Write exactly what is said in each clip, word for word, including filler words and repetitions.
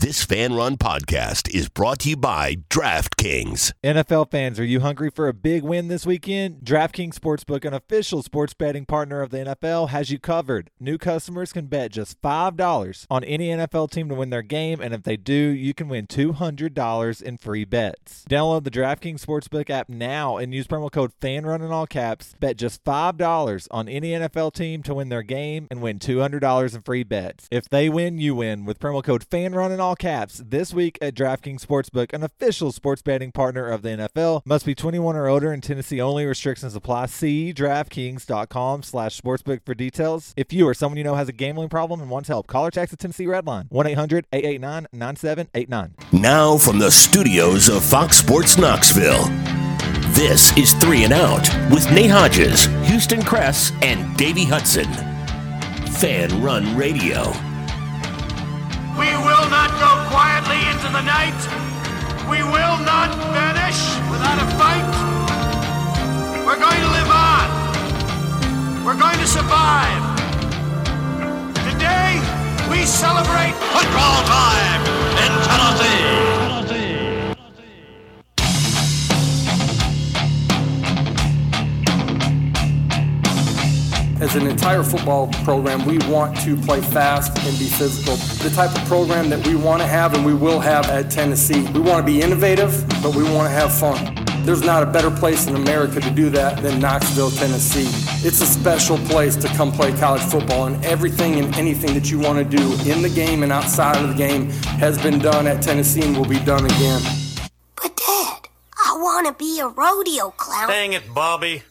This Fan Run podcast is brought to you by DraftKings. N F L fans, are you hungry for a big win this weekend? DraftKings Sportsbook, an official sports betting partner of the N F L, has you covered. New customers can bet just five dollars on any N F L team to win their game, and if they do, you can win two hundred dollars in free bets. Download the DraftKings Sportsbook app now and use promo code FANRUN in all caps. Bet just five dollars on any N F L team to win their game and win two hundred dollars in free bets. If they win, you win with promo code FANRUN in all caps this week at DraftKings Sportsbook, an official sports betting partner of the N F L. Must be twenty-one or older in Tennessee only. Restrictions apply. See DraftKings.com slash sportsbook for details. If you or someone you know has a gambling problem and wants help, call or text the Tennessee Red Line, one eight hundred eight eight nine nine seven eight nine. Now from the studios of Fox Sports Knoxville, this is Three and Out with Nate Hodges, Houston Kress, and Davey Hudson. Fan Run Radio. We will not go quietly into the night. We will not vanish without a fight. We're going to live on. We're going to survive. Today, we celebrate football time in Tennessee. As an entire football program, we want to play fast and be physical. The type of program that we want to have and we will have at Tennessee. We want to be innovative, but we want to have fun. There's not a better place in America to do that than Knoxville, Tennessee. It's a special place to come play college football, and everything and anything that you want to do in the game and outside of the game has been done at Tennessee and will be done again. But Dad, I want to be a rodeo clown. Dang it, Bobby.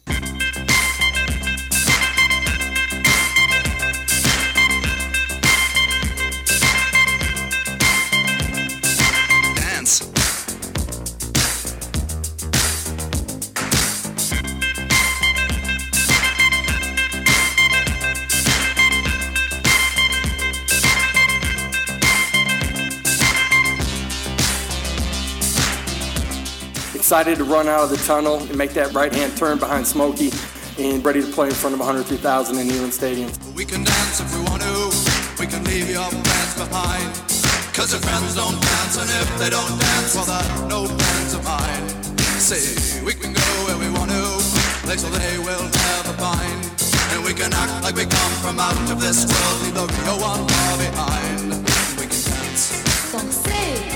Excited to run out of the tunnel and make that right-hand turn behind Smokey and ready to play in front of one hundred three thousand in Neyland Stadium. We can dance if we want to. We can leave your friends behind. Cause your friends don't dance, and if they don't dance, well, they're no friends of mine. Say, we can go where we want to, place where they will never find. And we can act like we come from out of this world, leave the real one far behind. We can dance. Don't say.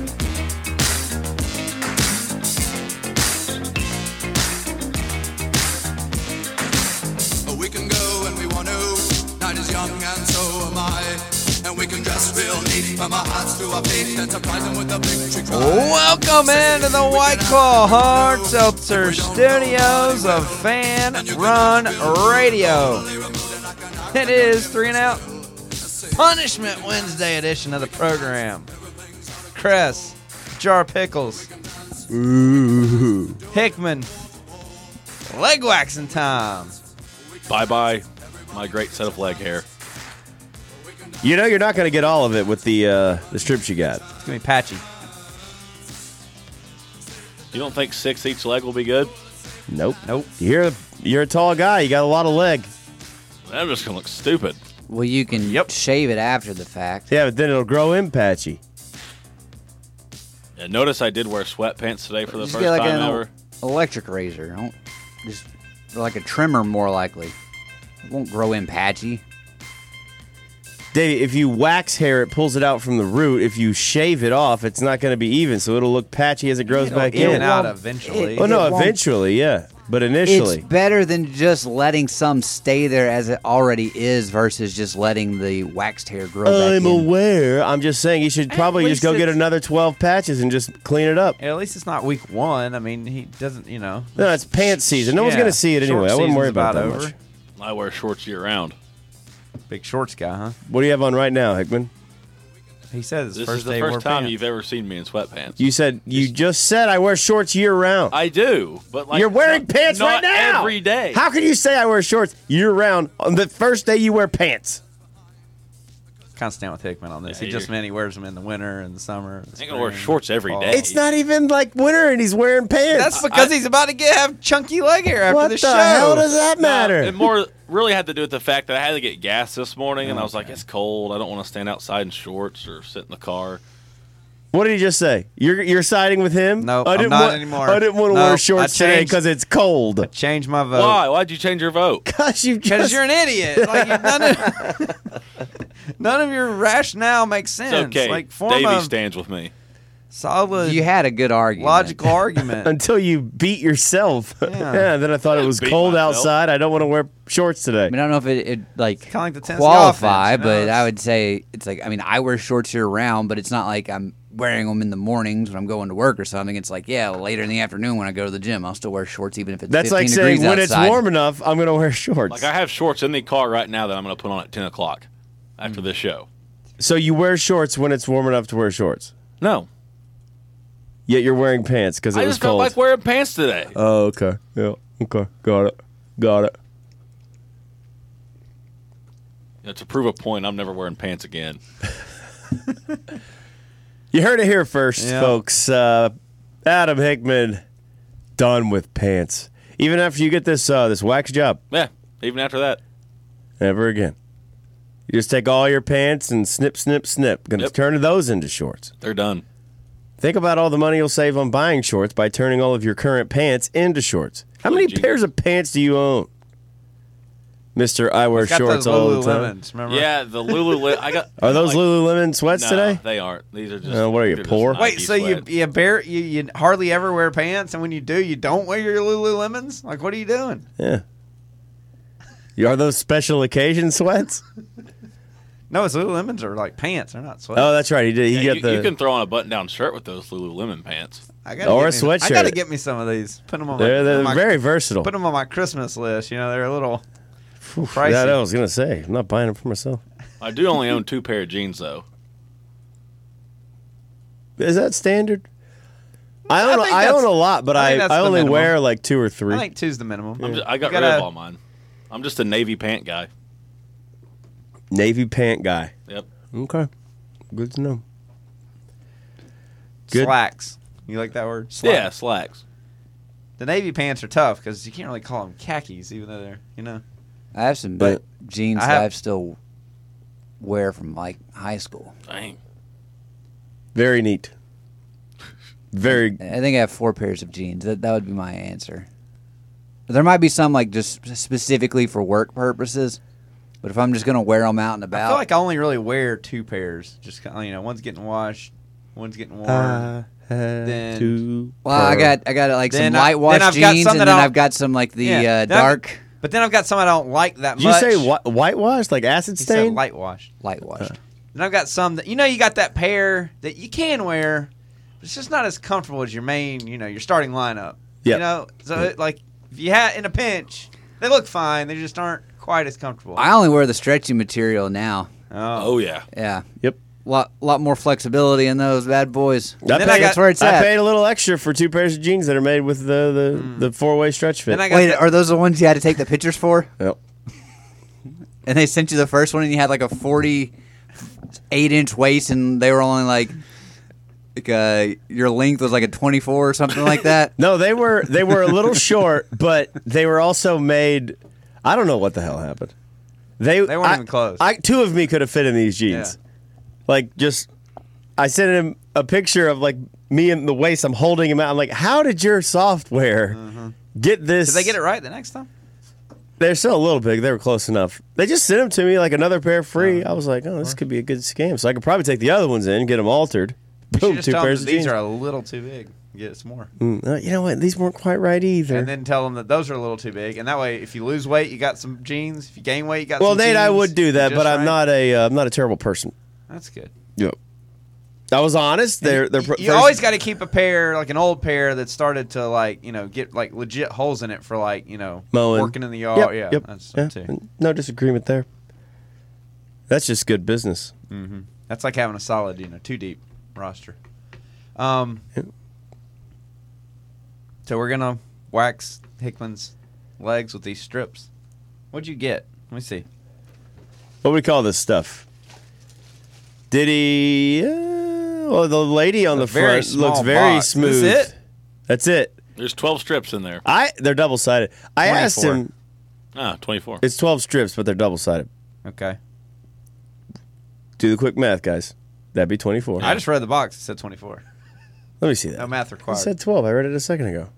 We can go when we want to. Night is young and so am I. And we can dress real neat from our hats to our feet and surprise them with a victory cry. Welcome into the White Claw Hard Seltzer Studios of Fan Run Radio. It is Three and Out Punishment Wednesday edition of the program. Kress, Jar Pickles, Ooh. Hickman, leg waxing time. Bye-bye, my great set of leg hair. You know you're not going to get all of it with the uh, the strips you got. It's going to be patchy. You don't think six each leg will be good? Nope. Nope. You're, you're a tall guy. You got a lot of leg. I'm just going to look stupid. Well, you can Yep. shave it after the fact. Yeah, but then it'll grow in patchy. And notice I did wear sweatpants today for the Just first get like time an ever. electric razor. Don't just like a trimmer, more likely. It won't grow in patchy. Dave, if you wax hair, it pulls it out from the root. If you shave it off, it's not going to be even, so it'll look patchy as it grows It'll back even in. out eventually. It- Oh, no, it won't- eventually, yeah. But initially. It's better than just letting some stay there as it already is versus just letting the waxed hair grow I'm back in. aware. I'm just saying you should At probably just least go get it's- another twelve patches and just clean it up. At least it's not week one. I mean, he doesn't, you know. No, it's pants season. No one's Yeah, going to see it anyway. short I wouldn't worry season's about that over. much. I wear shorts year-round. Big shorts guy, huh? What do you have on right now, Hickman? He says This first is the day first wore time pants. you've ever seen me in sweatpants. You said you just said I wear shorts year round. I do, but like You're wearing not, pants not right now. every day. How can you say I wear shorts year round on the first day you wear pants? Kind of stand with Hickman on this. Yeah, he just you're- meant he wears them in the winter and the summer. The I ain't gonna wear spring, shorts every fall. day. It's not even like winter and he's wearing pants. That's because he's about to get have chunky leg hair after what the, the show. hell does that No, matter? it more really had to do with the fact that I had to get gas this morning, and I was like, it's cold. I don't want to stand outside in shorts or sit in the car. What did he just say? You're you're siding with him? No, I I'm didn't not want, anymore. I didn't want to No, wear shorts I today changed- because it's cold. I changed my vote. Why? Why'd you change your vote? Because you Because just you're an idiot. Like, you- none, of, none of your rationale makes sense. It's okay. Like, form Davey a stands with me. solid, You had a good argument. logical argument. until you beat yourself. Yeah. Yeah. Then I thought it was beat cold myself. outside. I don't want to wear shorts today. I mean, I don't know if it, it like kinda like the Tennessee qualify, offense, you know, but it's- I would say it's like I mean I wear shorts year round, but it's not like I'm wearing them in the mornings when I'm going to work or something. It's like yeah, later in the afternoon when I go to the gym, I'll still wear shorts even if it's That's fifteen like degrees saying when outside. it's warm enough, I'm going to wear shorts. Like I have shorts in the car right now that I'm going to put on at ten o'clock after this show. So you wear shorts when it's warm enough to wear shorts. No. Yet you're wearing pants because it I was just felt cold. like wearing pants today. Oh, okay. Yeah. Okay. Got it. Got it. You know, to prove a point, I'm never wearing pants again. You heard it here first, Yeah. folks. Uh, Adam Hickman, done with pants. Even after you get this uh, this wax job, Yeah, even after that. never again. You just take all your pants and snip, snip, snip. Gonna Yep. turn those into shorts. They're done. Think about all the money you'll save on buying shorts by turning all of your current pants into shorts. How many Genius. pairs of pants do you own, Mister I wear It's got shorts those all the time? Lululemons, remember? Yeah, the Lululemon. I got. Are those like, Lululemon sweats no, today? they aren't. These are just. Uh, what are you, they're just poor? Nike Wait, so you sweats. you, bear, you you hardly ever wear pants, and when you do, you don't wear your Lululemons? Like, what are you doing? Yeah. You- Are those special occasion sweats? No, it's Lululemons are like pants. They're not sweats. Oh, that's right. He did. He Yeah, got you, the. you can throw on a button-down shirt with those Lululemon pants. I gotta or get a me- I sweatshirt. gotta get me some of these. Put them on my, They're, they're my very versatile. put them on my Christmas list. You know, they're a little Yeah, pricey. I was gonna say. I'm not buying them for myself. I do only own two pair of jeans, though. Is that standard? I I own. think I, that's- own a lot, but I I, think that's I the only minimum. wear like two or three. I think two's the minimum. I'm just, I got You rid gotta- of all mine. I'm just a navy pant guy. Navy pant guy. Yep. Okay, good to know. Good. Slacks. You like that word? Yeah, slacks. The navy pants are tough because you can't really call them khakis, even though they're you know. I have some But- jeans I that have- I still wear from like high school. Dang. Very neat. Very. I think I have four pairs of jeans. That that would be my answer. There might be some like just specifically for work purposes, but if I'm just gonna wear them out and I about, feel like I only really wear two pairs. Just kinda, you know, one's getting washed, one's getting worn. I had Then- to well, I purr. got I got like Then some I- light wash then I've got jeans, some and that then I'll- I've got some like the Yeah, uh, then I've- dark But then I've got some I don't like that Did you much. say whi- whitewashed, like acid He said stain? light washed. light washed. Then I've got some that you know you got that pair that you can wear, but it's just not as comfortable as your main, you know, your starting lineup. Yep. You know, so it, like if you had in a pinch, they look fine. They just aren't quite as comfortable. I only wear the stretchy material now. oh. Oh, yeah. Yeah, Yep. lot lot more flexibility in those bad boys. I then paid, I got- That's where it's I at. paid a little extra for two pairs of jeans that are made with the the, Mm. the four way stretch fit. Then I got Wait, the- are those the ones you had to take the pictures for? Yep. And they sent you the first one, and you had like a forty-eight inch waist, and they were only like, like uh, your length was like a twenty-four or something like that. No, they were they were a little short, but they were also made. I don't know what the hell happened. They They weren't I- even close. I two of me could have fit in these jeans. Like just, I sent him a picture of like me and the waist. I'm holding him out. I'm like, how did your software get this? Did they get it right the next time? They're still a little big. They were close enough. They just sent them to me like another pair free. I was like, oh, this could be a good scam. So I could probably take the other ones in, get them altered. You should Boom, just two tell them pairs that of these jeans. are a little too big. Get some more. Mm, uh, you know what? These weren't quite right either. And then tell them that those are a little too big. And that way, if you lose weight, you got some jeans. If you gain weight, you got well, some Nate, jeans. I would do that, Just but I'm right. not a uh, I'm not a terrible person. That's good. Yep. I was honest. They're they're You, pr- you first- always got to keep a pair, like an old pair that started to like, you know, get like legit holes in it for like, you know, mowing. working in the yard. Yep, yeah, yep, that's yeah. too. No disagreement there. That's just good business. hmm That's like having a solid, you know, two deep roster. Um. Yep. So we're gonna wax Hickman's legs with these strips. What'd you get? Let me see. What do we call this stuff? Did he? Uh, well, the lady on It's the a very front looks small very box. smooth. Is this it? That's it. There's twelve strips in there. I they're double sided. I asked twenty-four. him. Ah, twenty-four. It's twelve strips, but they're double sided. Okay. Do the quick math, guys. That'd be twenty-four. I just read the box. It said twenty-four. Let me see that. No math I required. said twelve. I read it a second ago.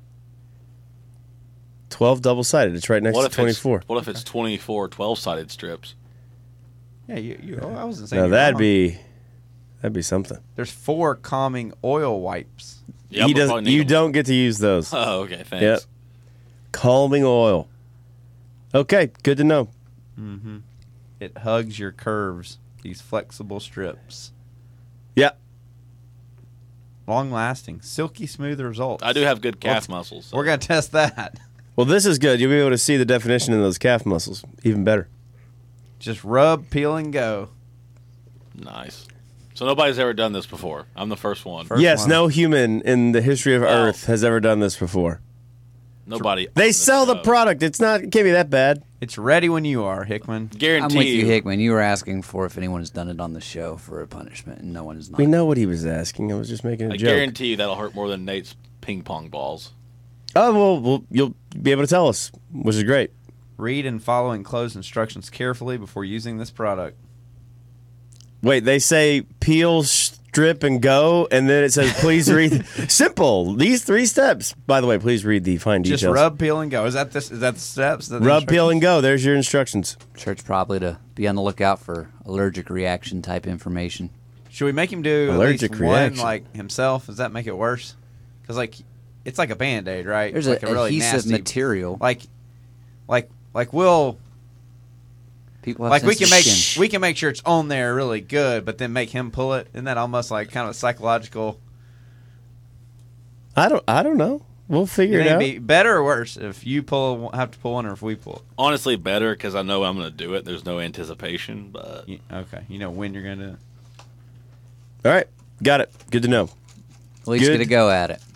twelve double-sided. It's right next What to if twenty-four. It's, what if it's twenty-four twelve-sided strips? Yeah, you, you, oh, I wasn't saying Now you're that'd wrong. be that'd be something. There's four calming oil wipes. Yeah, he I'm gonna does, probably need you them. don't get to use those. Oh, okay. Thanks. Yep. Calming oil. Okay, good to know. Mm-hmm. It hugs your curves. These flexible strips. Yeah. Long lasting, silky smooth results. I do have good calf Well, muscles. so- We're gonna test that. Well, this is good. You'll be able to see the definition in those calf muscles. Even better. Just rub, peel, and go. Nice. So nobody's ever done this before. I'm the first one. First yes, one. no human in the history of Wow. Earth has ever done this before. Nobody. on They this sell the show. product. It's not. It can't be that bad. It's ready when you are, Hickman. Guarantee I'm with you, you. Hickman. You were asking for if anyone has done it on the show for a punishment, and no one has not. We know what he was asking. I was just making a I joke. guarantee you that'll hurt more than Nate's ping pong balls. Oh well, well, you'll be able to tell us, which is great. Read and follow enclosed instructions carefully before using this product. Wait, they say peel, strip, and go, and then it says please read. Simple. These three steps. By the way, please read the fine details. Just rub, peel, and go. Is that this? Is that the steps? Is that the Rub, peel, and instructions? go. There's your instructions. Church probably to be on the lookout for allergic reaction type information. Should we make him do Allergic at least reaction. one like himself? Does that make it worse? Because like, it's like a Band-Aid, right? There's like a a really adhesive nasty material. Like, like, like we'll People have like we can make sensitive we can make sure it's on there really good, but then make him pull it. Isn't that almost like kind of psychological? I don't. I don't know. We'll figure It it ain't out. be better or worse if you pull have to pull one or if we pull. Honestly, better because I know I'm going to do it. There's no anticipation, but You, okay, you know when you're gonna do it. All right, got it. Good to know. We'll each Good. get a go at it.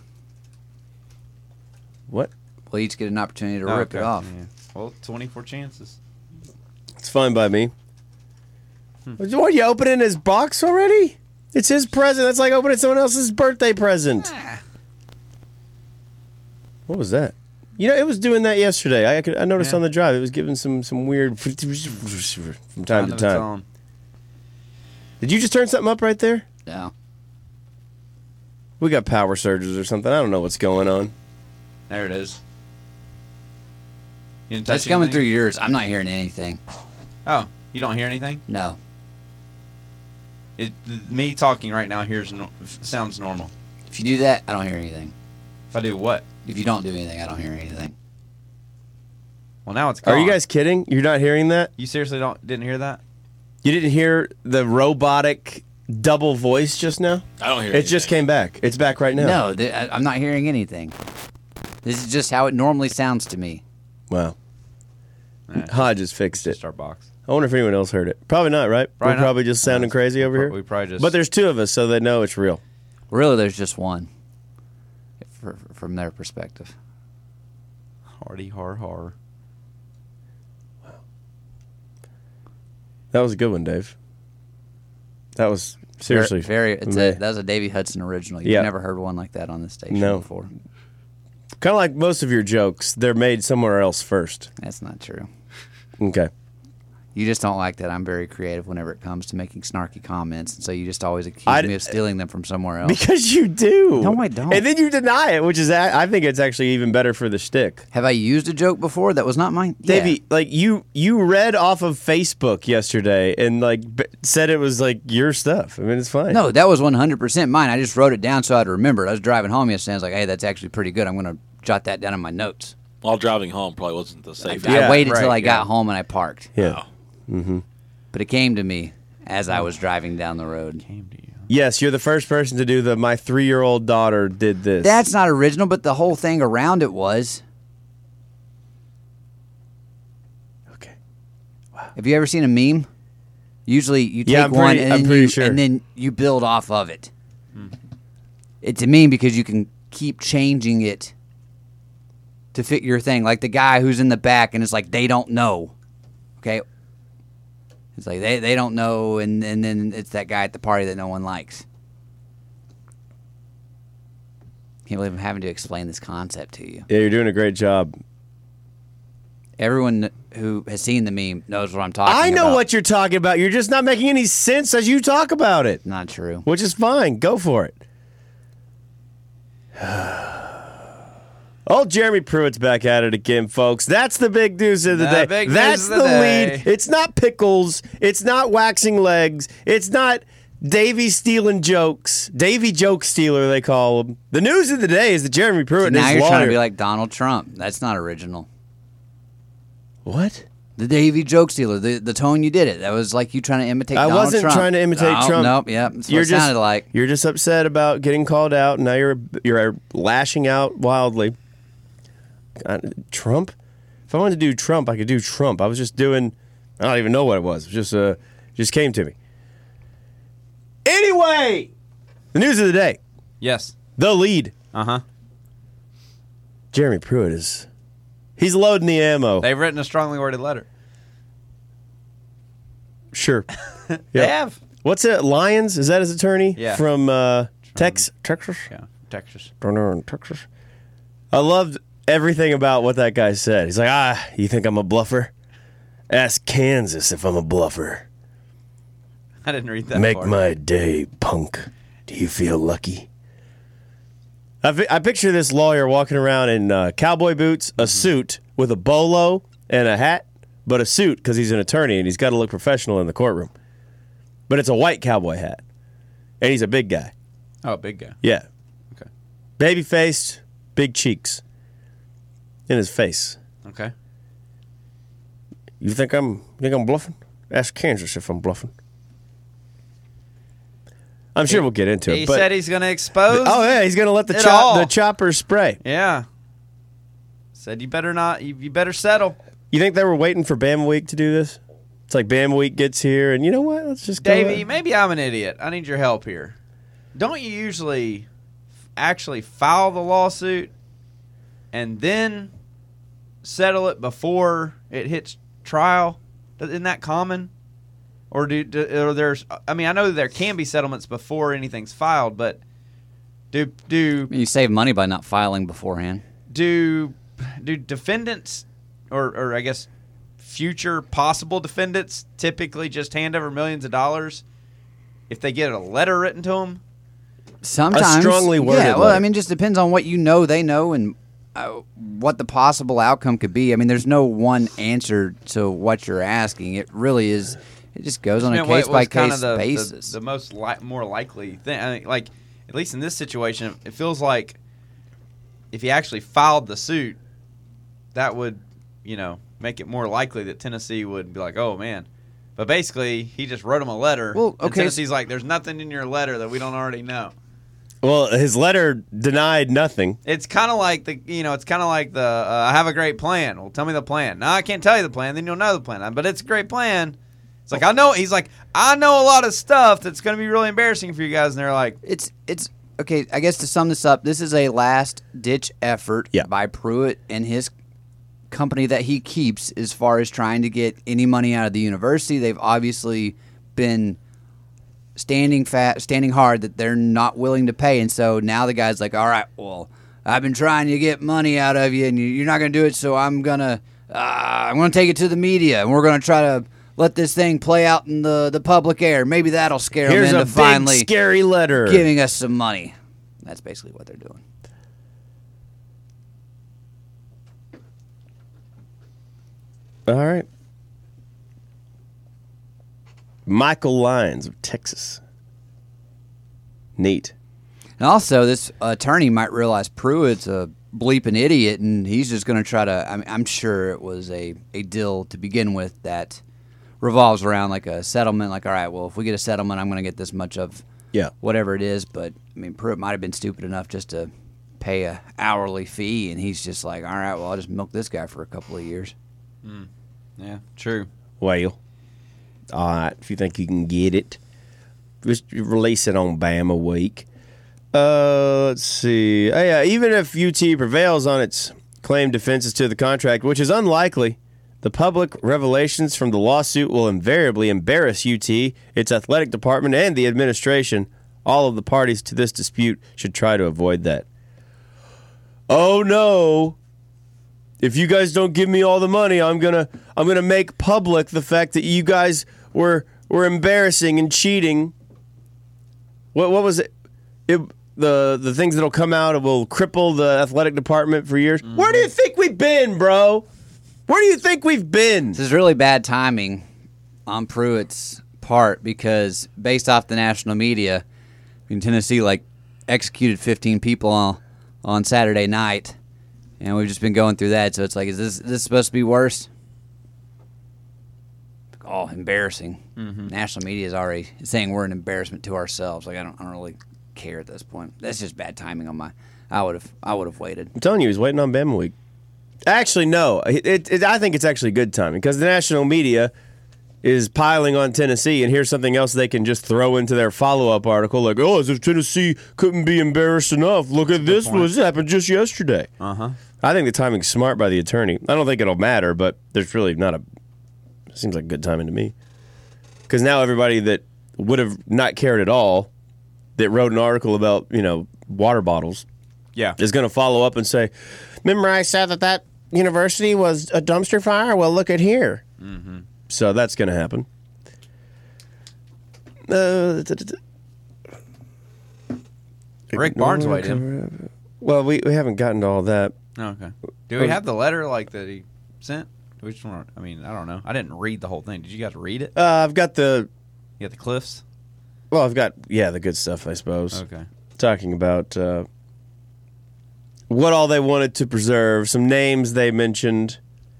What? We'll each get an opportunity to Oh, rip okay. it off. Yeah. Well, twenty-four chances. It's fine by me. Hmm. What, you opening his box already? It's his present. That's like opening someone else's birthday present. Ah. What was that? You know, it was doing that yesterday. I could, I noticed Yeah. on the drive. It was giving some some weird from time Kind to of its time. own. Did you just turn something up right there? No. We got power surges or something. I don't know what's going on. There it is. You didn't touch That's coming anything? through yours. I'm not hearing anything. Oh, you don't hear anything? No. It, th- me talking right now here's no, f- sounds normal. If you do that, I don't hear anything. If I do what? If you don't do anything, I don't hear anything. Well, now it's gone. Are you guys kidding? You're not hearing that? You seriously don't didn't hear that? You didn't hear the robotic double voice just now? I don't hear It just anything. came back. It's back right now. No, th- I- I'm not hearing anything. This is just how it normally sounds to me. Wow. Nah, Hodges fixed it. just our box. I wonder if anyone else heard it. Probably not, right? Probably We're not. probably just sounding Uh, crazy over we here. pro- we probably just- But there's two of us, so they know it's real. Really, there's just one. For, from their perspective. Hardy har har. That was a good one, Dave. That was seriously very. very it's meh. a, that was a Davey Hudson original. You've Yeah. never heard one like that on this station No. before. kind of like most of your jokes. They're made somewhere else first. That's not true. Okay. You just don't like that I'm very creative whenever it comes to making snarky comments, and so you just always accuse I- me of stealing them from somewhere else. Because you do. No, I don't. And then you deny it, which is a- I think it's actually even better for the shtick. Have I used a joke before that was not mine? Yeah. Davey, like you you read off of Facebook yesterday and like b- said it was like your stuff. I mean, it's fine. No, that was one hundred percent mine. I just wrote it down so I'd remember it. I was driving home yesterday. I was like, hey, that's actually pretty good. I'm going to jot that down in my notes. While driving home probably wasn't the safest. I Yeah, waited right, till I yeah. got home and I parked. Yeah. But it came to me as I was driving down the road. Came to you. Yes, you're the first person to do the my three year old daughter did this. That's not original, but the whole thing around it was. okay. Have you ever seen a meme? Usually you take Yeah, I'm one pretty- and, I'm then pretty you, sure. and then you build off of it. It's a meme because you can keep changing it to fit your thing. Like the guy who's in the back and it's like, they don't know. Okay? It's like, they, they don't know, and, and then it's that guy at the party that no one likes. Can't believe I'm having to explain this concept to you. Yeah, you're doing a great job. Everyone who has seen the meme knows what I'm talking about. I know what you're talking about. You're just not making any sense as you talk about it. Not true. Which is fine. Go for it. Oh, Jeremy Pruitt's back at it again, folks. That's the big news of the, The day. big news That's of the, the day. lead. It's not pickles. It's not waxing legs. It's not Davey stealing jokes. Davey joke stealer, they call him. The news of the day is that Jeremy Pruitt So and now his you're lawyer. trying to be like Donald Trump. That's not original. What? The Davey joke stealer. The the tone you did it. That was like you trying to imitate I Donald wasn't Trump. trying to imitate oh, Trump. Nope, yep. That's what You're it just, sounded like. You're just upset about getting called out, and now you're you're lashing out wildly. God, Trump? If I wanted to do Trump, I could do Trump. I was just doing, I don't even know what it was. It just, uh, just came to me. Anyway, the news of the day. Yes. The lead. Uh-huh. Jeremy Pruitt is, he's loading the ammo. They've written a strongly worded letter. Sure. They Yep. have. What's it? Lyons? Is that his attorney? Yeah. From uh, Tex- Texas? Yeah, Texas. Texas. I loved everything about what that guy said. He's like, ah, you think I'm a bluffer? Ask Kansas if I'm a bluffer. I didn't read that Make part. my day, punk. Do you feel lucky? I, fi- I picture this lawyer walking around in uh, cowboy boots, a suit with a bolo and a hat, but a suit because he's an attorney and he's got to look professional in the courtroom. But it's a white cowboy hat, and he's a big guy. Oh, big guy. Yeah. Okay. Baby-faced, big cheeks in his face. Okay. You think I'm you think I'm bluffing? Ask Kansas if I'm bluffing. I'm sure we'll get into it. He but, said he's going to expose. oh yeah, he's going to let the it chop, all. the chopper spray. Yeah. Said you better not. You, you better settle. You think they were waiting for Bama Week to do this? It's like Bama Week gets here, and you know what? Let's just go. Davey, ahead. maybe I'm an idiot. I need your help here. Don't you usually actually file the lawsuit and then settle it before it hits trial? Isn't that common? Or do, do or there's? I mean, I know there can be settlements before anything's filed, but do do You save money by not filing beforehand. do do defendants or or I guess future possible defendants typically just hand over millions of dollars if they get a letter written to them? Sometimes. A strongly worded Yeah, well, letter. I mean, just depends on what you know they know and uh, what the possible outcome could be. I mean, there's no one answer to what you're asking. It really is. It just goes on You a know, what case was by kind case of the, basis. The, the most li- more likely thing, I mean, like at least in this situation, it feels like if he actually filed the suit, that would, you know, make it more likely that Tennessee would be like, oh man. But basically, he just wrote him a letter. Well, and okay. Tennessee's like, there's nothing in your letter that we don't already know. Well, his letter denied nothing. It's kind of like the, you know, it's kind of like the, uh, I have a great plan. Well, tell me the plan. No, I can't tell you the plan. Then you'll know the plan. But it's a great plan. It's like, I know, he's like, I know a lot of stuff that's going to be really embarrassing for you guys. And they're like, It's it's okay. I guess to sum this up, this is a last ditch effort Yeah. by Pruitt and his company that he keeps as far as trying to get any money out of the university. They've obviously been standing fat, standing hard that they're not willing to pay, and so now the guy's like, all right, well, I've been trying to get money out of you, and you- you're not going to do it, so I'm gonna uh, I'm gonna take it to the media, and we're gonna try to let this thing play out in the, the public air. Maybe that'll scare Here's them a into big, finally scary letter. giving us some money. That's basically what they're doing. All right. Michael Lyons of Texas. Neat. And also, this attorney might realize Pruitt's a bleeping idiot, and he's just going to try to. I mean, I'm sure it was a, a deal to begin with that revolves around like a settlement. Like, all right, well, if we get a settlement, I'm going to get this much of Yeah. whatever it is. But I mean, Pruitt might have been stupid enough just to pay a hourly fee, and he's just like, all right, well, I'll just milk this guy for a couple of years. mm, yeah, true. Well, all right, if you think you can get it, just release it on Bama Week. Uh, let's see. Oh, yeah, even if U T prevails on its claimed defenses to the contract, which is unlikely, the public revelations from the lawsuit will invariably embarrass U T, its athletic department, and the administration. All of the parties to this dispute should try to avoid that. Oh, no. if you guys don't give me all the money, I'm gonna I'm gonna make public the fact that you guys were were embarrassing and cheating. What what was it? It the the things that'll come out will cripple the athletic department for years. Mm-hmm. Where do you think we've been, bro? Where do you think we've been? This is really bad timing on Pruitt's part because based off the national media, in Tennessee, like executed fifteen people on on Saturday night. And we've just been going through that, so it's like, is this, is this supposed to be worse? Oh, embarrassing. Mm-hmm. National media is already saying we're an embarrassment to ourselves. Like I don't, I don't really care at this point. That's just bad timing on my. I would have, I would have waited. I'm telling you, he's waiting on Bama week. Actually, no. It, it, it, I think it's actually good timing because the national media is piling on Tennessee, and here's something else they can just throw into their follow-up article, like, oh, as if Tennessee couldn't be embarrassed enough. Look at this. What happened just yesterday. Uh-huh. I think the timing's smart by the attorney. I don't think it'll matter, but there's really not a – seems like good timing to me. Because now everybody that would have not cared at all that wrote an article about, you know, water bottles yeah. is going to follow up and say, remember I said that that university was a dumpster fire? Well, look at here. Mm-hmm. So that's going to happen. Uh, Rick Barnes weighed in. Well, we, we haven't gotten to all that. Oh, okay. Do we have the letter like that he sent? Which one? I mean, I don't know. I didn't read the whole thing. Did you guys read it? Uh, I've got the. You got the cliffs? Well, I've got yeah the good stuff, I suppose. Okay. Talking about uh, what all they wanted to preserve, some names they mentioned.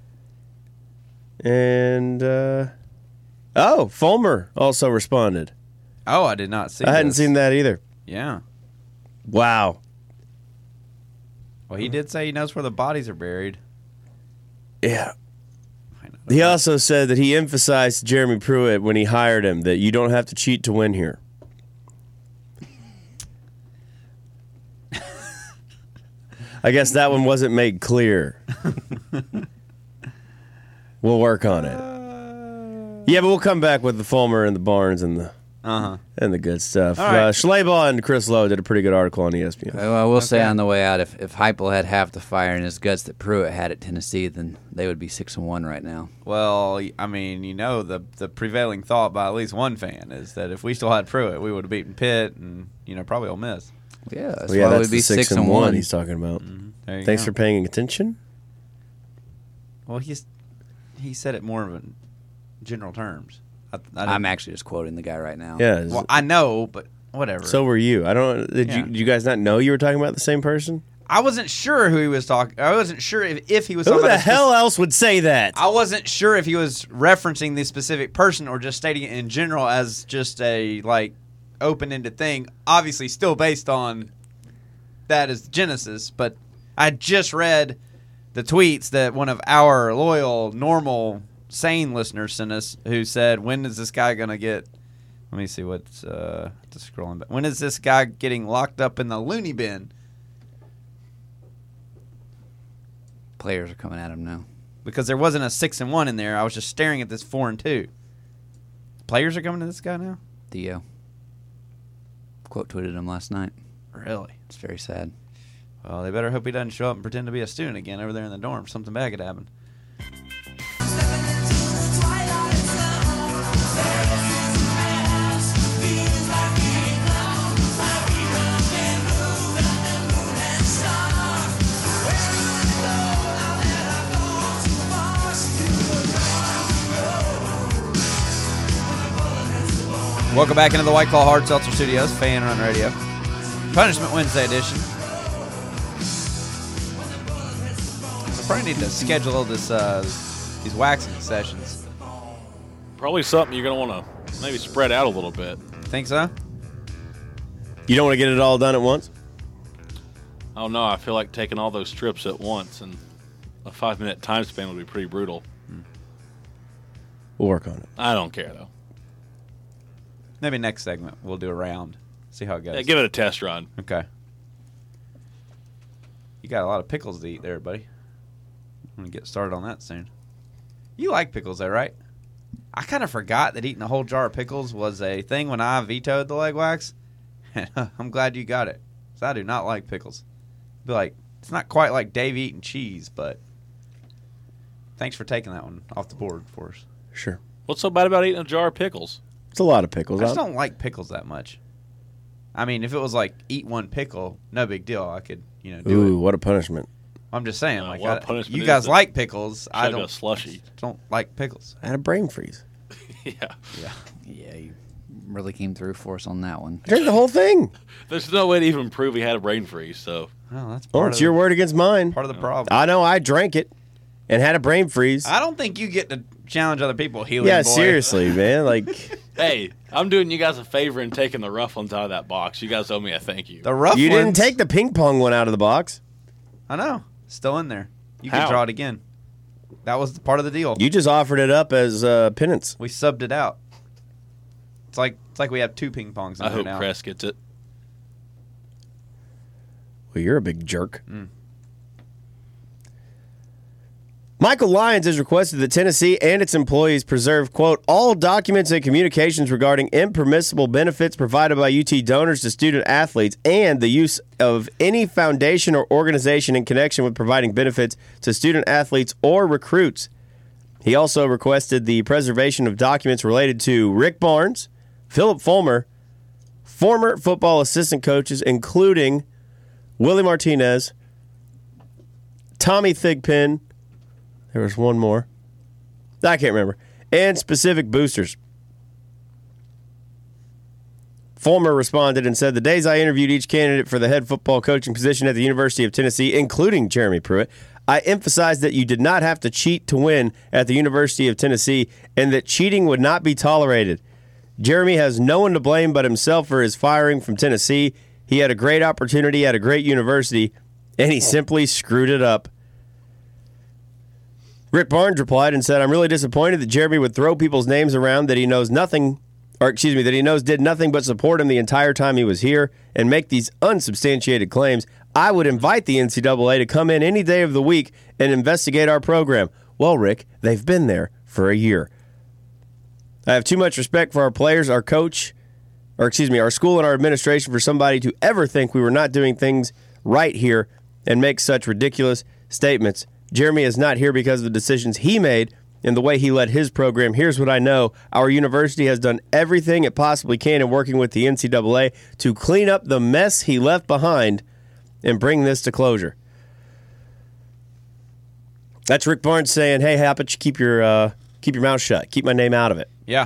And, uh, oh, Fulmer also responded. Oh, I did not see I this. hadn't seen that either. Yeah. Wow. Well, he did say he knows where the bodies are buried. Yeah. He also said that he emphasized to Jeremy Pruitt when he hired him that you don't have to cheat to win here. I guess that one wasn't made clear. We'll work on it. Yeah, but we'll come back with the Fulmer and the Barnes and the uh-huh. and the good stuff. All right. Uh, Schleybaugh and Chris Lowe did a pretty good article on E S P N. Well, I will Okay. say on the way out, if if Heupel had half the fire in his guts that Pruitt had at Tennessee, then they would be six and one right now. Well, I mean, you know, the the prevailing thought by at least one fan is that if we still had Pruitt, we would have beaten Pitt and, you know, probably Ole Miss. Yeah, that's Well, yeah, why that's we'd be the six, six and and one, one. he's talking about. Mm-hmm. There you Thanks go. for paying attention. Well, he's he said it more of in general terms. I, I I'm didn't- actually just quoting the guy right now. Yeah. is Well, it- I know, but whatever. so were you. I don't. Did Yeah. you? Did you guys not know you were talking about the same person? I wasn't sure who he was talking. I wasn't sure if, if he was Who talking the about a spec- hell else would say that? I wasn't sure if he was referencing the specific person or just stating it in general as just a like open-ended thing. Obviously, still based on that as Genesis, but I just read the tweets that one of our loyal, normal, sane listeners sent us, who said, "When is this guy gonna get?" Let me see what's uh, just scrolling back. When is this guy getting locked up in the loony bin? Players are coming at him now. Because there wasn't a six and one in there. I was just staring at this four and two. Players are coming to this guy now? Theo. Quote tweeted him last night. Really? It's very sad. Well, they better hope he doesn't show up and pretend to be a student again over there in the dorm. Something bad could happen. Welcome back into the White Claw Hard Seltzer Studios, Fan Run Radio. Punishment Wednesday edition. I probably need to schedule this uh, these waxing sessions. Probably something you're going to want to maybe spread out a little bit. Think so? You don't want to get it all done at once? Oh, no, I feel like taking all those strips at once and a five-minute time span would be pretty brutal. We'll work on it. I don't care, though. Maybe next segment we'll do a round. See how it goes. Yeah, give it a test run. Okay. You got a lot of pickles to eat there, buddy. I'm going to get started on that soon. You like pickles, though, right? I kind of forgot that eating a whole jar of pickles was a thing when I vetoed the leg wax. I'm glad you got it. Because I do not like pickles. Be like, it's not quite like Dave eating cheese, but thanks for taking that one off the board for us. Sure. What's so bad about eating a jar of pickles? It's a lot of pickles. I just don't like pickles that much. I mean, if it was like eat one pickle, no big deal. I could, you know, do Ooh, it. what a punishment. I'm just saying, Uh, like, what a I, punishment you is guys it? like pickles. I Chug a don't. slushy. Don't like pickles. I had a brain freeze. Yeah. Yeah. Yeah, you really came through for us on that one. I drank the whole thing. There's no way to even prove he had a brain freeze, so. Well, that's Well, part it's of your the, word against mine. part of the problem. I know I drank it and had a brain freeze. I don't think you get to challenge other people. Healing yeah, boy. seriously, man. Like, Hey, I'm doing you guys a favor in taking the rough ones out of that box. You guys owe me a thank you. The rough you didn't ones- take the ping pong one out of the box. I know. Still in there. You How? can draw it again. That was part of the deal. You just offered it up as uh, penance. We subbed it out. It's like it's like we have two ping pongs in I there hope now. Cress gets it. Well, you're a big jerk. Mm. Michael Lyons has requested that Tennessee and its employees preserve, quote, all documents and communications regarding impermissible benefits provided by U T donors to student athletes and the use of any foundation or organization in connection with providing benefits to student athletes or recruits. He also requested the preservation of documents related to Rick Barnes, Philip Fulmer, former football assistant coaches, including Willie Martinez, Tommy Thigpen. There was one more. I can't remember. And specific boosters. Fulmer responded and said, the days I interviewed each candidate for the head football coaching position at the University of Tennessee, including Jeremy Pruitt, I emphasized that you did not have to cheat to win at the University of Tennessee and that cheating would not be tolerated. Jeremy has no one to blame but himself for his firing from Tennessee. He had a great opportunity at a great university, and he simply screwed it up. Rick Barnes replied and said, I'm really disappointed that Jeremy would throw people's names around that he knows nothing, or excuse me, that he knows did nothing but support him the entire time he was here and make these unsubstantiated claims. I would invite the N C double A to come in any day of the week and investigate our program. Well, Rick, they've been there for a year. I have too much respect for our players, our coach, or excuse me, our school and our administration for somebody to ever think we were not doing things right here and make such ridiculous statements. Jeremy is not here because of the decisions he made and the way he led his program. Here's what I know. Our university has done everything it possibly can in working with the N C double A to clean up the mess he left behind and bring this to closure. That's Rick Barnes saying, hey, how about you keep your, uh, keep your mouth shut? Keep my name out of it. Yeah.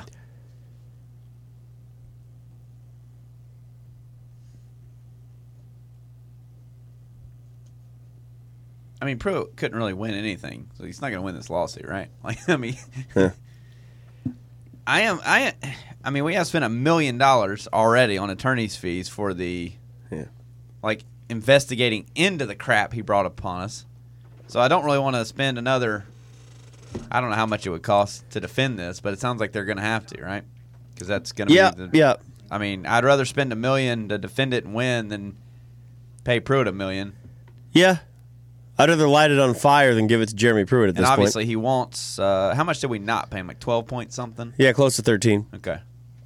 I mean, Pruitt couldn't really win anything, so he's not going to win this lawsuit, right? Like, I mean, Huh. I am, I, I mean, we have spent a million dollars already on attorney's fees for the, Yeah. like, investigating into the crap he brought upon us. So I don't really want to spend another. I don't know how much it would cost to defend this, but it sounds like they're going to have to, right? Because that's going to Yeah, be the. yeah. I mean, I'd rather spend a million to defend it and win than pay Pruitt a million. Yeah. I'd rather light it on fire than give it to Jeremy Pruitt at And this obviously, point. he wants. Uh, how much did we not pay him? Like twelve point something. Yeah, close to thirteen. Okay.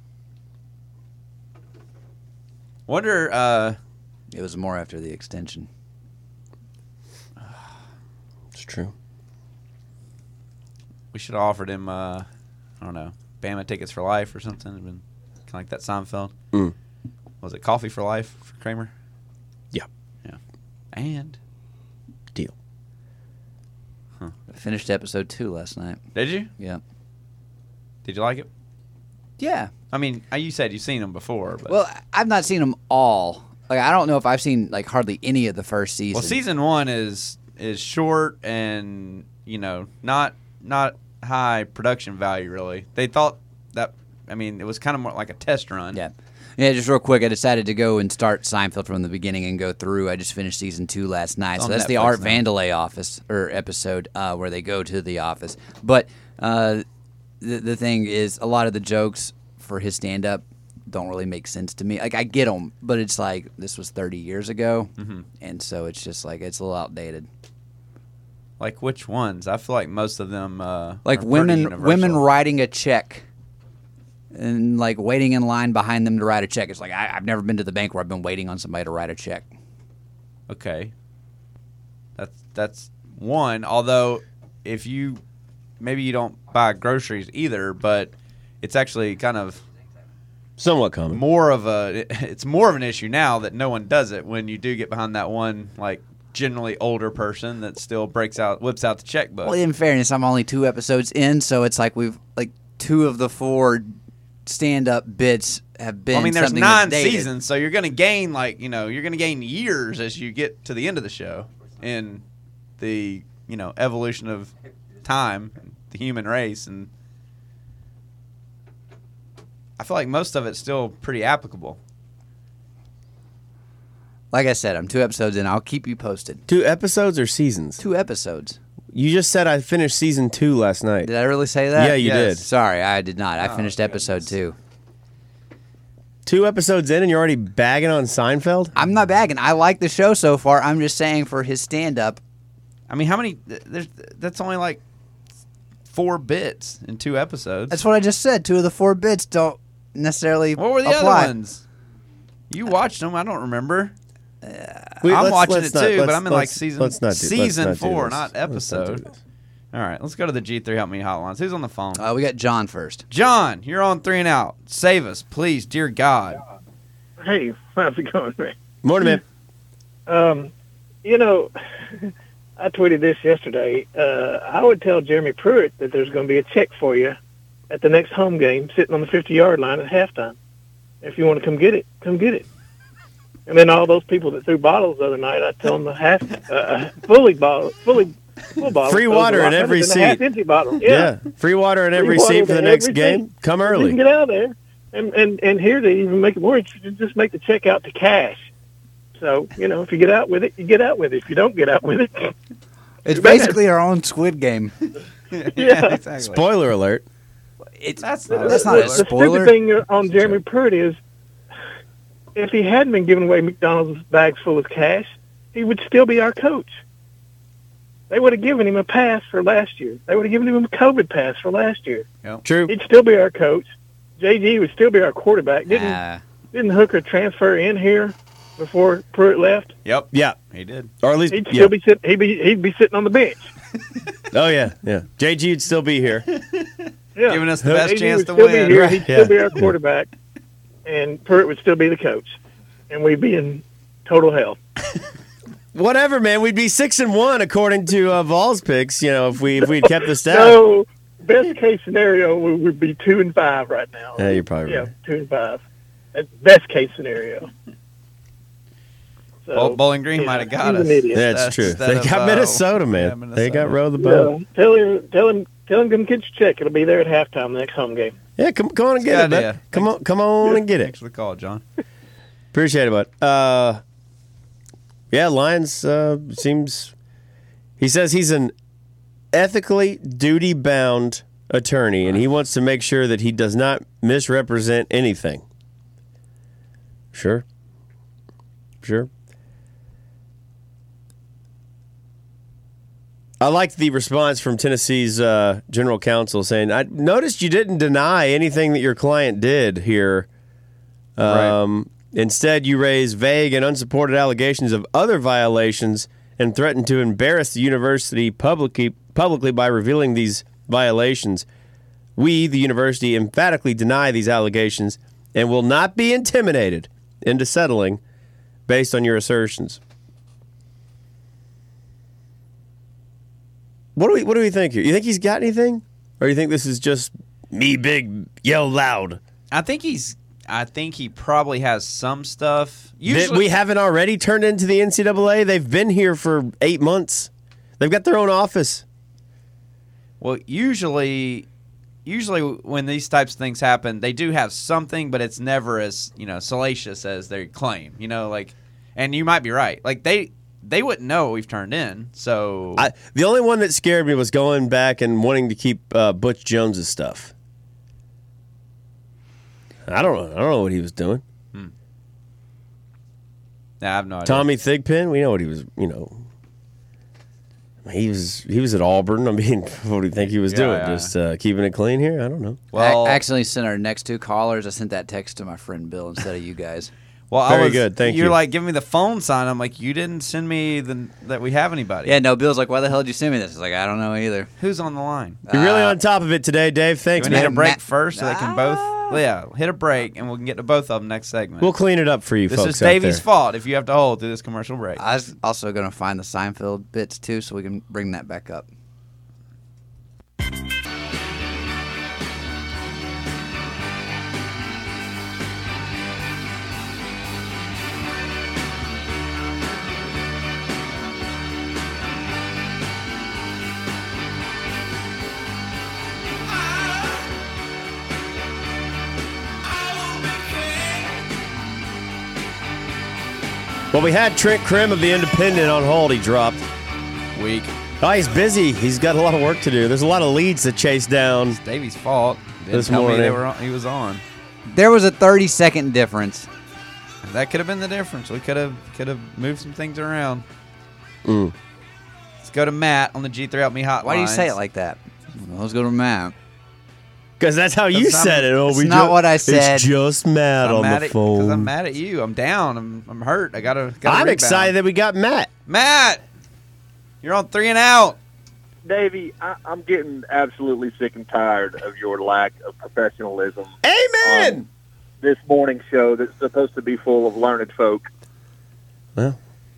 Wonder. Uh, It was more after the extension. It's true. we should have offered him. Uh, I don't know, Bama tickets for life or something. Been kind of like that Seinfeld. Mm. Was it coffee for life for Kramer? Yeah. Yeah. And Deal. I finished episode two last night. did you? Yeah. Did you like it? Yeah. I mean, uh, you said you've seen them before, but Well, I've not seen them all. Like, I don't know if I've seen like hardly any of the first season. well, season one is is short and you know not not high production value really. They thought that. I mean, it was kind of more like a test run. Yeah. Yeah, just real quick, I decided to go and start Seinfeld from the beginning and go through. I just finished season two last night. It's So on that's the Netflix Art now. Vandelay office or episode uh, where they go to the office. But uh, the the thing is, a lot of the jokes for his stand up don't really make sense to me. Like, I get them, but it's like this was thirty years ago, Mhm. and so it's just like it's a little outdated. Like which ones? I feel like most of them. Uh, Like are pretty women universal. women writing a check and like waiting in line behind them to write a check. It's like I, I've never been to the bank where I've been waiting on somebody to write a check. Okay. That's that's one. Although, if you maybe you don't buy groceries either, but it's actually kind of somewhat common. More of a it's more of an issue now that no one does it when you do get behind that one like generally older person that still breaks out whips out the checkbook. Well, in fairness, I'm only two episodes in, so it's like we've like two of the four stand-up bits have been. Well, I mean, there's something nine that's dated. seasons, so you're going to gain like you know you're going to gain years as you get to the end of the show in the you know evolution of time, the human race, and I feel like most of it's still pretty applicable. Like I said, I'm two episodes in. I'll keep you posted. Two episodes or seasons? Two episodes. You just said I finished season two last night. Did I really say that? Yeah, you Yes. did. Sorry, I did not. I Oh, finished episode two. Two episodes in and you're already bagging on Seinfeld? I'm not bagging. I like the show so far. I'm just saying for his stand-up. I mean, how many? There's that's only like four bits in two episodes. That's what I just said. Two of the four bits don't necessarily What were the apply. other ones? You watched them. I don't remember. Wait, I'm let's- watching let's it not- too, but let's- I'm in like let's- season let's not do- let's season not do four, this. not Let's not do episode. this. All right, let's go to the G three Help Me hotlines. Who's on the phone? Uh, we got John first. John, you're on Three and Out. Save us, please, dear God. Hey, how's it going, man? Morning, man. Um, you know, I tweeted this yesterday. Uh, I would tell Jeremy Pruitt that there's going to be a check for you at the next home game, sitting on the fifty-yard line at halftime. If you want to come get it, come get it. And then all those people that threw bottles the other night, I tell them the half, uh, fully bottle, fully full bottle. Free goes a water lot in better every than a seat. half-empty bottle. Yeah. Yeah. Free water in Free every water seat for the in next every game. seat. Come You early. can get out of there. And, and, and here they even make it more interesting. Just make the check out to cash. So, you know, if you get out with it, you get out with it. If you don't get out with it, It's too bad. basically our own Squid Game. Yeah. exactly. Spoiler alert. It's That's The- not, That's the, not a the spoiler. stupid thing on Jeremy Pruitt is if he hadn't been giving away McDonald's bags full of cash, he would still be our coach. They would have given him a pass for last year. They would have given him a COVID pass for last year. True. He'd still be our coach. J G would still be our quarterback. Didn't Nah. didn't Hooker transfer in here before Pruitt left? Yep, Yeah. he did. Or at least, He'd yeah. still be sitting. He'd be he'd be sitting on the bench. Oh, yeah. Yeah. J G would still be here. Yeah, Giving us the J best G chance would to still win. Be here. Right, He'd yeah. still be our quarterback, and Pruitt would still be the coach, and we'd be in total hell. Whatever, man. We'd be six and one according to uh, Vols picks. You know, if we if we'd kept the staff. So, best case scenario, we would be two and five right now. Yeah, you're probably Yeah, right. two and five. That's best case scenario. So, Bowl- Bowling Green yeah, might have got he's us. an idiot. That's, That's true. instead They of, got uh, Minnesota, man. yeah, They got Minnesota. row the boat. Yeah, tell him, tell him, tell him, come get your check. It'll be there at halftime the next home game. Yeah, come, come on and get Good it, bud. idea. Come on, come on and get it. Thanks for the call, John. Appreciate it, bud. Uh, yeah, Lyons uh, seems. He says he's an ethically duty-bound attorney, and he wants to make sure that he does not misrepresent anything. Sure. Sure. I like the response from Tennessee's uh, general counsel saying, I noticed you didn't deny anything that your client did here. Um, Instead, you raise vague and unsupported allegations of other violations and threaten to embarrass the university publicly, publicly by revealing these violations. We, the university, emphatically deny these allegations and will not be intimidated into settling based on your assertions. What do we what do we think here? You think he's got anything? Or you think this is just me big, yell loud? I think he's. I think he probably has some stuff. That Usually, we haven't already turned into the N C double A? They've been here for eight months. They've got their own office. well, usually, usually when these types of things happen, they do have something, but it's never as you know salacious as they claim. You know, like, and you might be right. Like they they wouldn't know what we've turned in. So I, the only one that scared me was going back and wanting to keep uh, Butch Jones's stuff. I don't know. I don't know what he was doing. nah, I have no idea. Tommy Thigpen, we know what he was. You know, he was he was at Auburn. I mean, what do you think he was Yeah, doing? yeah. Just uh, keeping it clean here? I don't know. Well, I accidentally sent our next two callers. I sent that text to my friend Bill instead of you guys. Well, Very I was, good. Thank you're you. like, give me the phone sign. I'm like, you didn't send me the, that we have anybody. Yeah, no, Bill's like, why the hell did you send me this? He's like, I don't know either. Who's on the line? You're really Uh, on top of it today, Dave. Thanks, Do we need a man. break Matt- first so they can both? Yeah, hit a break and we can get to both of them next segment. We'll clean it up for you, this folks. is out Davey's there. fault if you have to hold through this commercial break. I was also going to find the Seinfeld bits, too, so we can bring that back up. Well, we had Trent Krim of the Independent on hold. He dropped. Weak. Oh, he's busy. He's got a lot of work to do. There's a lot of leads to chase down. It's Davey's fault. Didn't This tell me they morning. were on, he was on. There was a thirty-second difference. That could have been the difference. We could have could have moved some things around. Mm. Let's go to Matt on the G three Help Me hotline. Why do you say it like that? Well, let's go to Matt. Because that's how you That's said not- it. Oh, that's we not ju- what I said. It's just Matt I'm on mad the at, phone. Because I'm mad at you. I'm down. I'm I'm hurt. I gotta. gotta I'm rebound. excited that we got Matt. Matt, you're on three and out. Davey, I, I'm getting absolutely sick and tired of your lack of professionalism. Amen. on this morning's show that's supposed to be full of learned folk. Well,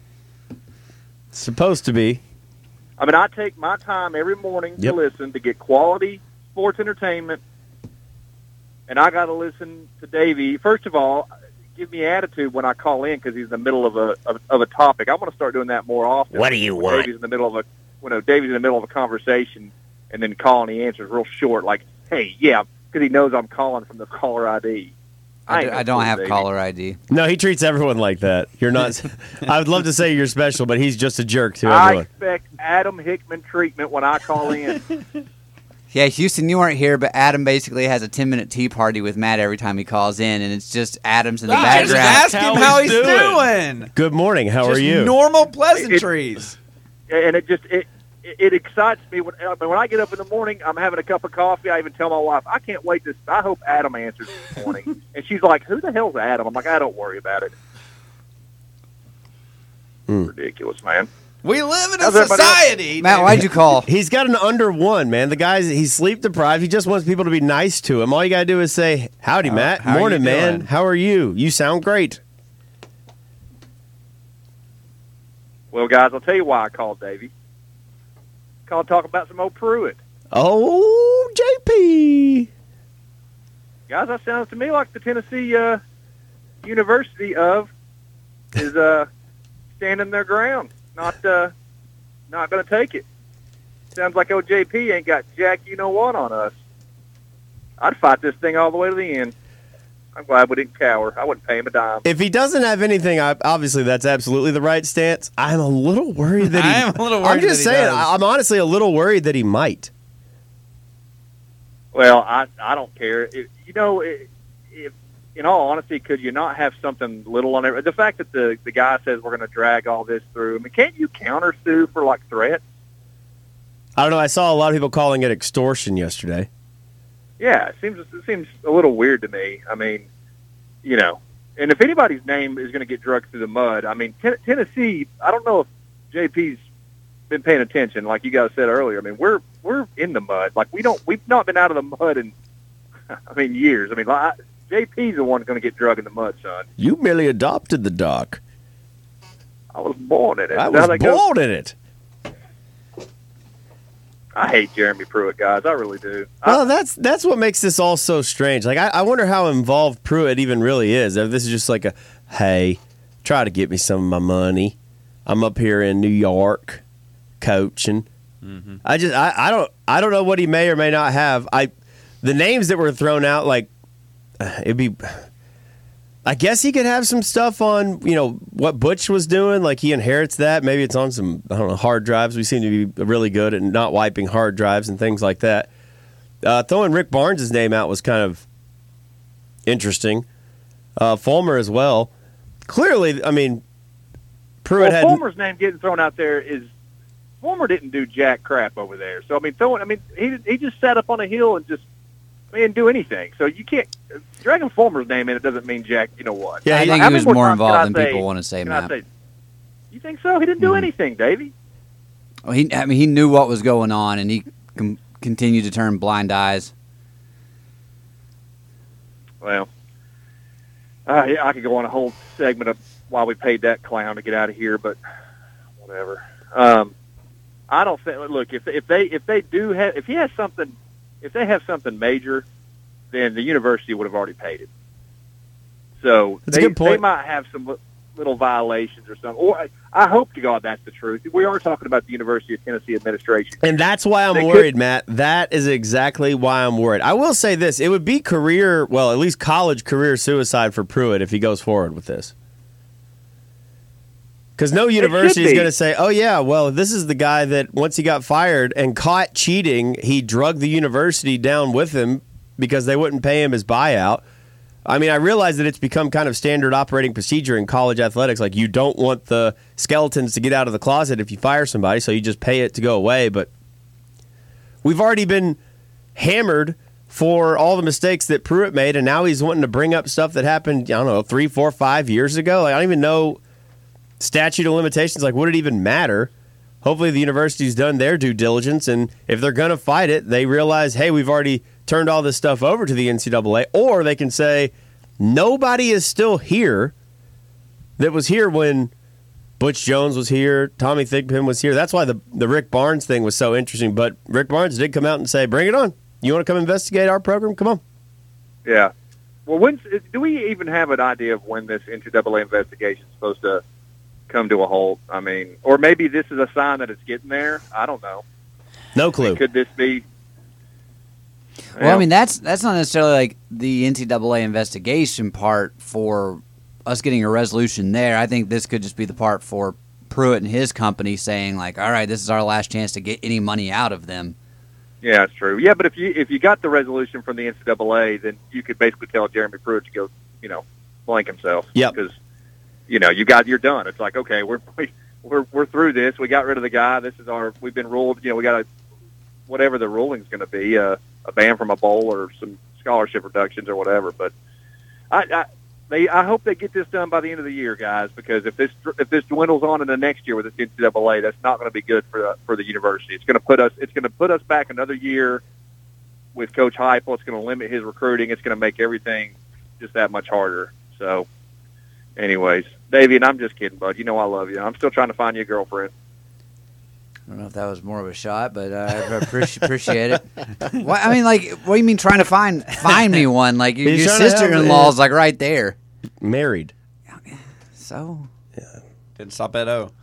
it's supposed to be. I mean, I take my time every morning Yep. to listen to get quality sports entertainment, and I got to listen to Davey. First of all, give me attitude when I call in because he's in the middle of a of, of a topic. I'm going to start doing that more often. What do you when want? Davey's in the middle of a when a Davey's in the middle of a conversation, and then calling, he answers real short, like, "Hey, yeah," because he knows I'm calling from the caller I D. I, ain't do, no I don't fool, have Davey. caller I D. No, he treats everyone like that. You're not. I would love to say you're special, but he's just a jerk to I everyone. expect Adam Hickman treatment when I call in. Yeah, Houston, you weren't here, but Adam basically has a ten-minute tea party with Matt every time he calls in, and it's just Adam's in the Ah, just background. ask him how he's doing. Good morning. How Just are you? normal pleasantries. and it just it it, it excites me when I mean, when I get up in the morning. I'm having a cup of coffee. I even tell my wife, I can't wait to. I hope Adam answers this morning. And she's like, "Who the hell's Adam?" I'm like, "I don't worry about it." Mm. Ridiculous, man. We live in a How's everybody else? society. Matt, why'd you call? He's got an under one, man. The guy's he's sleep deprived. He just wants people to be nice to him. All you gotta do is say, "Howdy, How- Matt. how are Morning, you man. doing?" How are you? You sound great." Well, guys, I'll tell you why I called Davey. Called talk about some old Pruitt. Oh, J P. Guys, that sounds to me like the Tennessee uh, University of is uh, standing their ground, not uh, not going to take it. Sounds like old J P ain't got jack you know what on us. I'd fight this thing all the way to the end. I'm glad we didn't cower. I wouldn't pay him a dime. If he doesn't have anything, I, obviously that's absolutely the right stance. I'm a little worried that he. I am a little worried I'm just that he saying. does. I- I'm honestly a little worried that he might. Well, I I don't care. If, you know, if, if in all honesty, could you not have something little on there? The fact that the the guy says we're going to drag all this through. I mean, can't you counter sue for like threats? I don't know. I saw a lot of people calling it extortion yesterday. Yeah, it seems it seems a little weird to me. I mean, you know, and if anybody's name is going to get dragged through the mud, I mean, ten- Tennessee. I don't know if J P's been paying attention, like you guys said earlier. I mean, we're we're in the mud. Like we don't, we've not been out of the mud in, I mean, years. I mean, like, J P's the one going to get dragged in the mud, son. You merely adopted the dock. I was born in it. I Is that was how that goes? born in it. I hate Jeremy Pruitt, guys. I really do. Well, that's that's what makes this all so strange. Like, I, I wonder how involved Pruitt even really is. If this is just like a, hey, try to get me some of my money. I'm up here in New York, coaching. Mm-hmm. I just, I, I don't, I don't know what he may or may not have. I, the names that were thrown out, like, uh, it'd be. I guess he could have some stuff on, you know, what Butch was doing. Like he inherits that. Maybe it's on some, I don't know, hard drives. We seem to be really good at not wiping hard drives and things like that. Uh, throwing Rick Barnes' name out was kind of interesting. Uh, Fulmer as well. Clearly, I mean, Pruitt well, had. Fulmer's name getting thrown out there is Fulmer didn't do jack crap over there. So I mean, throwing. I mean, he he just sat up on a hill and just He didn't do anything. So you can't dragging Fulmer's name in it doesn't mean jack. You know what? Yeah, I think How he was many more times can involved I than say- people want to say, can I Matt. say, you think so? He didn't do Mhm. anything, Davey. Well, he, I mean, he knew what was going on, and he com- continued to turn blind eyes. Well, uh, yeah, I could go on a whole segment of why we paid that clown to get out of here, but whatever. Um, I don't think. Look, if if they if they do have if he has something, if they have something major, then the university would have already paid it. So That's a they good point. they might have some li- little violations or something. Or I, I hope to God that's the truth. We are talking about the University of Tennessee administration. And that's why I'm They could- worried, Matt. That is exactly why I'm worried. I will say this. It would be career, well, at least college career suicide for Pruitt if he goes forward with this. Because no university is be. going to say, oh, yeah, well, this is the guy that once he got fired and caught cheating, he drugged the university down with him because they wouldn't pay him his buyout. I mean, I realize that it's become kind of standard operating procedure in college athletics. Like, you don't want the skeletons to get out of the closet if you fire somebody, so you just pay it to go away. But we've already been hammered for all the mistakes that Pruitt made, and now he's wanting to bring up stuff that happened, I don't know, three, four, five years ago. Like, I don't even know statute of limitations. Like, would it even matter? Hopefully the university's done their due diligence, and if they're going to fight it, they realize, hey, we've already turned all this stuff over to the N C double A, or they can say, nobody is still here that was here when Butch Jones was here, Tommy Thigpen was here. That's why the, the Rick Barnes thing was so interesting, but Rick Barnes did come out and say, bring it on. You want to come investigate our program? Come on. Yeah. Well, when do we even have an idea of when this N C double A investigation is supposed to come to a halt? I mean, or maybe this is a sign that it's getting there. I don't know. No clue. Could this be? Well, I mean, that's that's not necessarily like the N C double A investigation part for us getting a resolution there. I think this could just be the part for Pruitt and his company saying, like, all right, this is our last chance to get any money out of them. Yeah, that's true. Yeah, but if you if you got the resolution from the N C double A, then you could basically tell Jeremy Pruitt to go, you know, blank himself. Yeah. Because, you know, you got you're done. It's like, okay, we're we're we're through this. We got rid of the guy. This is our. We've been ruled. You know, we got a whatever the ruling's going to be, uh, a ban from a bowl or some scholarship reductions or whatever. But I, I they I hope they get this done by the end of the year, guys. Because if this if this dwindles on in the next year with this N C double A, that's not going to be good for the, for the university. It's going to put us it's going to put us back another year with Coach Heupel. It's going to limit his recruiting. It's going to make everything just that much harder. So, anyways, Davey, and I'm just kidding, bud. You know I love you. I'm still trying to find you a girlfriend. I don't know if that was more of a shot, but uh, I appreciate, appreciate it. What, I mean, like, what do you mean trying to find find me one? Like, your, He's your trying to help sister-in-law is me. like right there. Married. So, Didn't stop at O.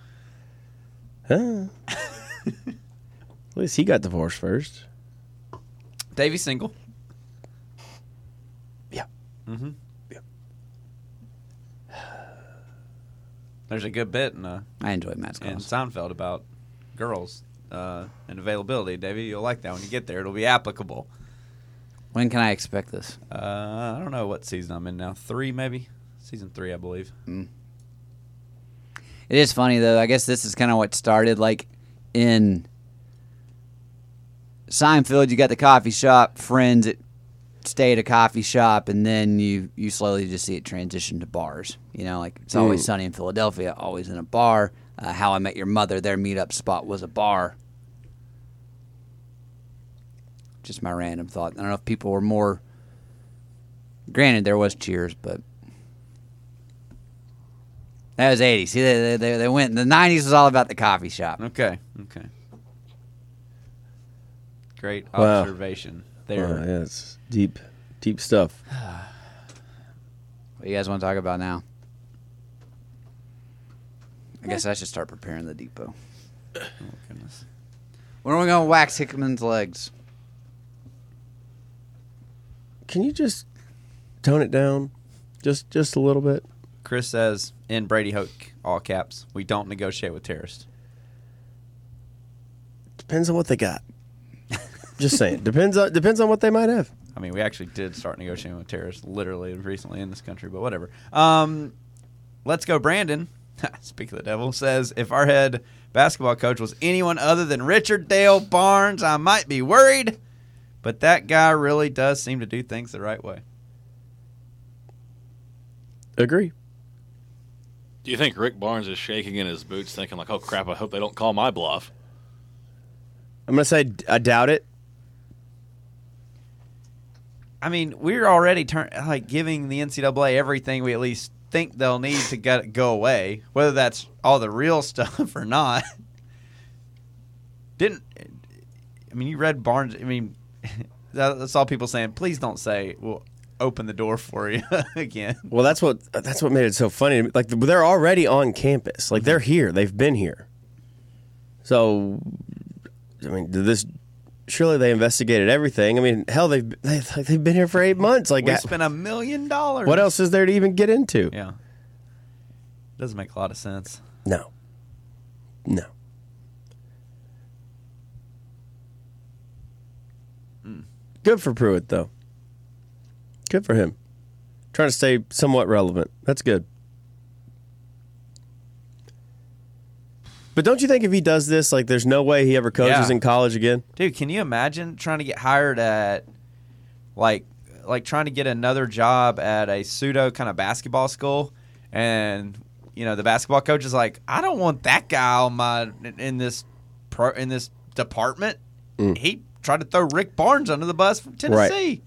Huh. At least he got divorced first. Davey single. Yeah. Mm-hmm. There's a good bit in, uh, I enjoy Matt's in calls. Seinfeld about girls uh, and availability. Davey, you'll like that when you get there. It'll be applicable. When can I expect this? Uh, I don't know what season I'm in now. Three, maybe? Season three, I believe. Mm. It is funny, though. I guess this is kind of what started, like, in Seinfeld, you got the coffee shop, friends that stay at a coffee shop, and then you, you slowly just see it transition to bars. You know, like, It's Always Mm. Sunny in Philadelphia, always in a bar. Uh, How I Met Your Mother, their meetup spot was a bar. Just my random thought. I don't know if people were more... Granted, there was Cheers, but... That was eighties. See, they, they, they went... The nineties was all about the coffee shop. Okay, okay. Great Wow. observation there. Wow, yeah, it's deep, deep stuff. What do you guys want to talk about now? I guess I should start preparing the depot. Oh, goodness. When are we going to wax Hickman's legs? Can you just tone it down, just just a little bit? Chris says, in Brady Hoke, all caps, we don't negotiate with terrorists. Depends on what they got. Just saying. Depends on depends on what they might have. I mean, we actually did start negotiating with terrorists literally recently in this country, but whatever. Um, let's go, Brandon. Speak of the devil, says, if our head basketball coach was anyone other than Richard Dale Barnes, I might be worried. But that guy really does seem to do things the right way. Agree. Do you think Rick Barnes is shaking in his boots thinking like, oh, crap, I hope they don't call my bluff? I'm going to say I doubt it. I mean, we're already turn, like giving the N C double A everything we at least think they'll need to get go away, whether that's all the real stuff or not. Didn't I mean you read Barnes? I mean, that's all people saying. Please don't say we'll open the door for you again. Well, that's what that's what made it so funny. Like they're already on campus. Like they're here. They've been here. So, I mean, did this? Surely they investigated everything. I mean, hell, they've they've, they've been here for eight months. Like we spent a million dollars. What else is there to even get into? Yeah, doesn't make a lot of sense. No, no. Mm. Good for Pruitt, though. Good for him. Trying to stay somewhat relevant. That's good. But don't you think if he does this, like, there's no way he ever coaches Yeah. in college again? Dude, can you imagine trying to get hired at, like, like trying to get another job at a pseudo kind of basketball school, and you know the basketball coach is like, I don't want that guy on my in this pro in this department. Mm. He tried to throw Rick Barnes under the bus from Tennessee. Right.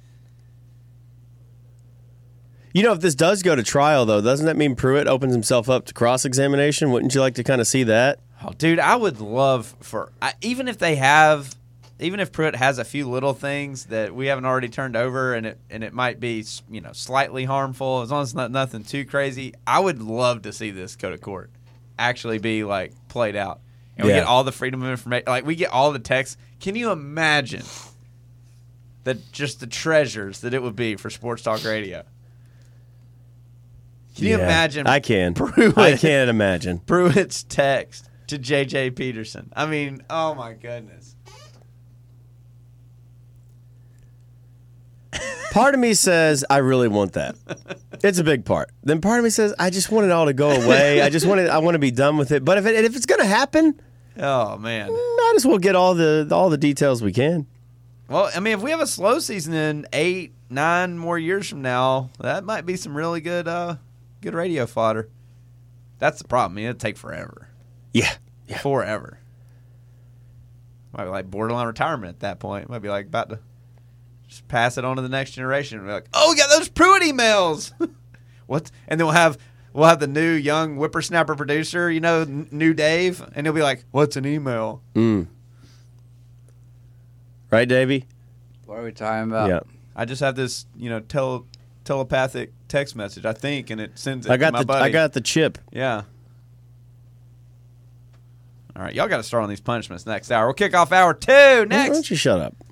You know, if this does go to trial, though, doesn't that mean Pruitt opens himself up to cross-examination? Wouldn't you like to kind of see that? Oh, dude, I would love for I, even if they have, even if Pruitt has a few little things that we haven't already turned over, and it and it might be you know slightly harmful, as long as it's not nothing too crazy. I would love to see this go to court, actually be like played out, and we Yeah. get all the freedom of information. Like we get all the texts. Can you imagine that just the treasures that it would be for Sports Talk Radio? Can you Yeah, imagine? I can. Pruitt, I can't imagine. Pruitt's text to J J Peterson. I mean, oh my goodness. Part of me says I really want that. It's a big part. Then part of me says I just want it all to go away. I just want it. I want to be done with it. But if it, if it's going to happen, oh man, might as well get all the all the details we can. Well, I mean, if we have a slow season in eight, nine more years from now, that might be some really good, uh, good radio fodder. That's the problem. I mean, it'd take forever. Yeah, yeah. Forever. Might be like borderline retirement at that point. Might be like about to just pass it on to the next generation. And be like, oh, we got those Pruitt emails. What? And then we'll have we'll have the new young whippersnapper producer, you know, n- new Dave, and he'll be like, what's an email? Mm. Right, Davey? What are we talking about? Yeah. I just have this, you know, tele, telepathic text message, I think, and it sends it I got to my the buddy. I got the chip. Yeah. All right, y'all got to start on these punishments next hour. We'll kick off hour two next. Why don't you shut up?